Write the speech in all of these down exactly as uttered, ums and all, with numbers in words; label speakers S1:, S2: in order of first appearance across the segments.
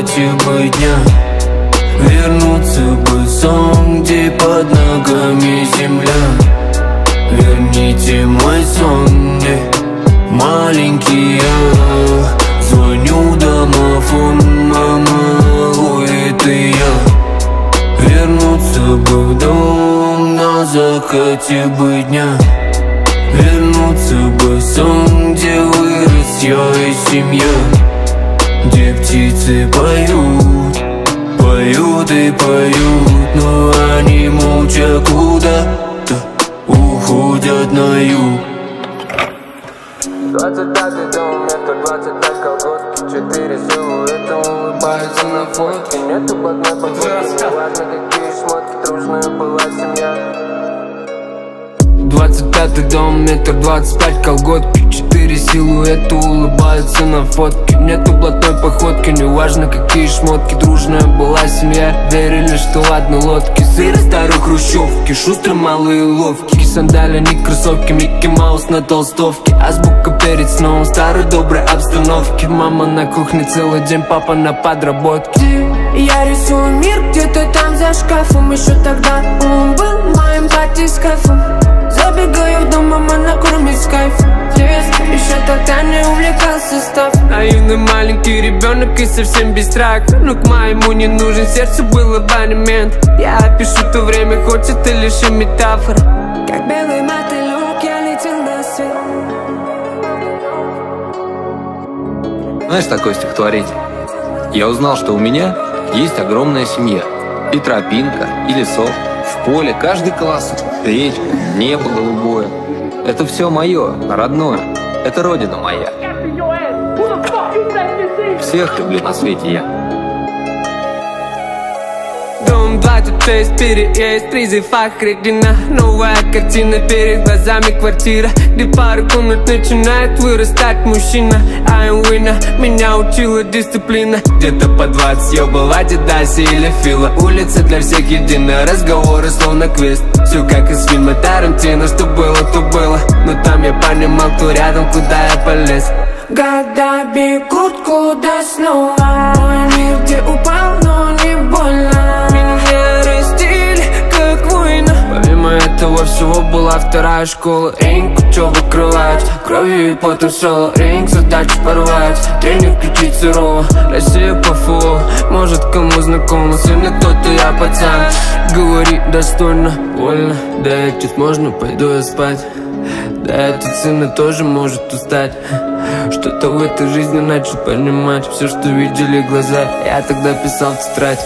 S1: эти бы дня. Вернуться бы сон, где под ногами земля. Верните мой сон, где маленький я. Звоню домофон, мама, ой, это я. Вернуться бы в дом на закате бы дня. Вернуться бы в сон, где вырос я и семья. Где птицы поют, поют и поют, но они молча куда-то уходят на юг.
S2: Двадцать пятый дом, метр двадцать пять колготки, четыре силуэта улыбаются на фотке. Нету блатной подводки, неважно какие шмотки, дружная была семья.
S1: Двадцать пятый дом, метр двадцать пять колготки, четыре силуэта улыбаются на фотке. Нету блатной походки, неважно какие шмотки, дружная была семья. Верили, что ладно лодки, сыр старой хрущевки, шустрый малый и ловкий. Сандали, не кроссовки, Микки Маус на толстовке. Азбука перед сном в старой доброй обстановке. Мама на кухне целый день, папа на подработке.
S3: Я рисую мир где-то там за шкафом. Еще тогда он был моим батискафом. Забегаю в дом, мама накормит с кайфом. Еще тогда не увлекался став.
S1: Наивный маленький ребенок и совсем без страха. Но к моему не нужен, сердцу был абонемент. Я опишу то время, хоть это лишь и метафора.
S3: Как белый мотылек я летел до света.
S4: Знаешь такое стихотворение? Я узнал, что у меня есть огромная семья. И тропинка, и лесок, в поле каждый колосок, речка, небо голубое. Это все мое, родное, это родина моя. Всех люблю на свете я.
S1: Дом двадцать шесть, переезд, призыв окреплена. Новая картина перед глазами, квартира, где пару комнат начинает вырастать мужчина. I'm winner, меня учила дисциплина. Где-то по двадцать ёбал Адидасе или Фила. Улица для всех единая, разговоры словно квест. Все как из фильма Тарантино, что было, то было. Но там я понимал, кто рядом, куда я полез.
S3: Года бегут куда снова. Мой мир, где упал, но не больно.
S1: Меня растили, как война. Помимо этого всего была вторая школа. Ринг, учеба, кровать, кровью и потом соло. Ринг, задачу порвать, тренер кричит сурово. Россия по фолу, может кому знакомо. Сильно кто-то, я пацан, говори достойно, вольно. Да чуть можно, пойду я спать. Да этот сын тоже может устать. Что-то в этой жизни начал понимать. Все, что видели глаза, я тогда писал в тетрадь.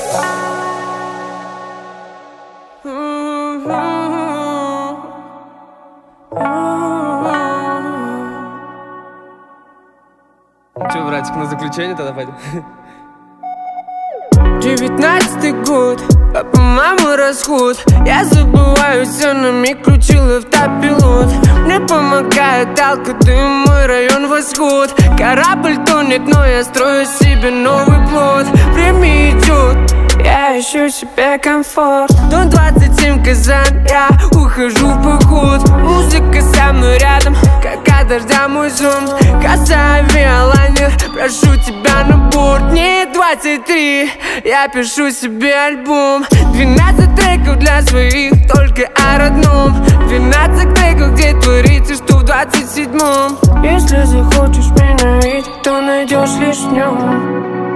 S5: Че, братик, на заключение тогда пойдем?
S1: Девятнадцатый год, папа, мама, расход. Я забываю все, на миг включил автопилот. Мне помогает алкоголь, мой район восход. Корабль тонет, но я строю себе новый плод. Время идет, я ищу себе комфорт. Дом двадцать семь, Казань, я ухожу в поход. Музыка со мной рядом, как от дождя мой зонт. Касса авиалайнер, прошу тебя на борт. Мне двадцать три, я пишу себе альбом. Двенадцать треков для своих, только о родном. Двенадцать треков, где творится, что в двадцать седьмом.
S3: Если захочешь меня видеть, то найдешь лишь в нем.